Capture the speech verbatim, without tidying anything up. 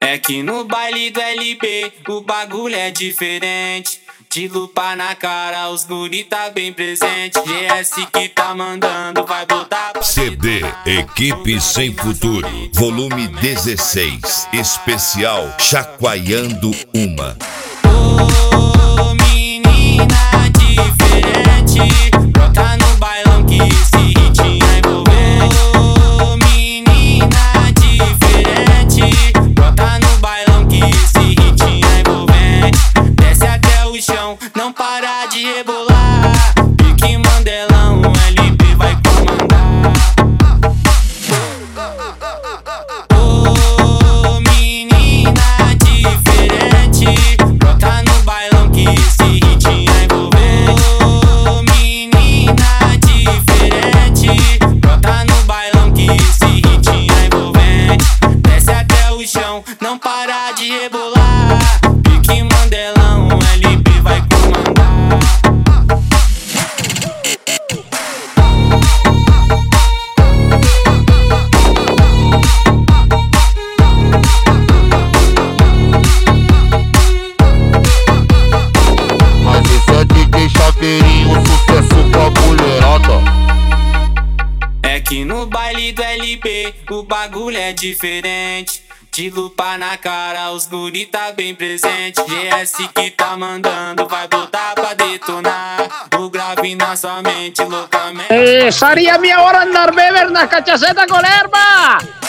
É que no baile do L B o bagulho é diferente. De lupa na cara, os guri tá bem presente. G S que tá mandando, vai botar pra C D Equipe Sem Futuro, volume dezesseis, especial Chacoalhando Uma. Ô menina diferente, brota no bailão que esse ritmo é envolvente. Ô menina diferente, brota no bailão que esse ritmo é envolvente. Desce até o chão, não para de rebolar. Pique Mandelão, L B vai comandar. Ô menina diferente, brota no bailão que esse ritmo é envolvente. Ô menina diferente, brota no bailão que esse ritmo é envolvente. Desce até o chão, não para de rebolar. Pique Mandelão, L B vai comandar. Mas esse é D J Chaveirinho, sucesso pra mulherada. É que no baile do L B o bagulho é diferente. De lupa na cara, os guri tá bem presente. G S que tá mandando, vai botar pra detonar. O grave na sua mente, loucamente. Eh, sería mi hora andar beber na cachaceta con herba.